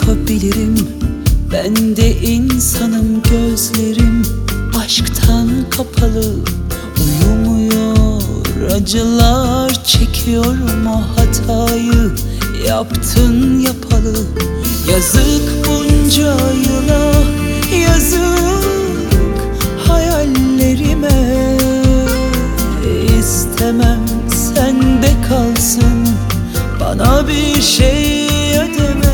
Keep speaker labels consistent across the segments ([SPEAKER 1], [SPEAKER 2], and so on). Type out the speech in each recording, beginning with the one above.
[SPEAKER 1] yapabilirim? Ben de insanım, gözlerim aşktan kapalı. Uyumuyor, acılar çekiyorum, o hatayı yaptın yapalı. Yazık bunca yıla, yazık hayallerime. İstemem sende kalsın, bana bir şey ödeme.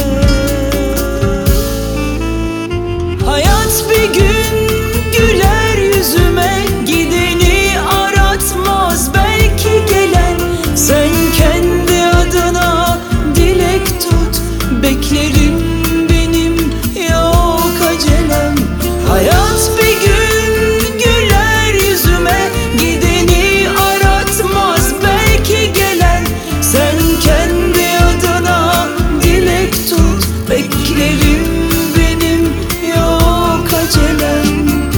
[SPEAKER 1] Hayat bir gün güler yüzüme, gideni aratmaz belki gelen. Sen kendi adına dilek tut, beklerim benim, yok acelem. Hayat bir gün güler yüzüme, gideni aratmaz belki gelen. Sen kendi adına dilek tut, beklerim benim, yok acelem.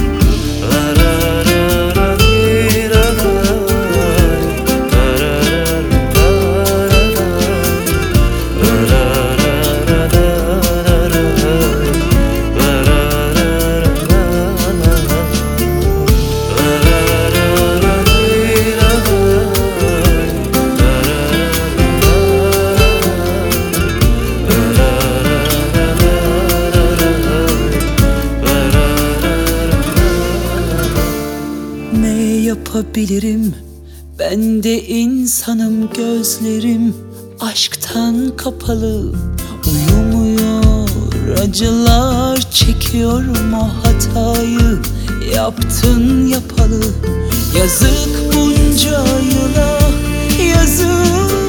[SPEAKER 1] Ne yapabilirim? Ben de insanım, gözlerim aşktan kapalı. Uyumuyor, acılar çekiyorum, o hatayı yaptın yapalı. Yazık bunca yıla, yazık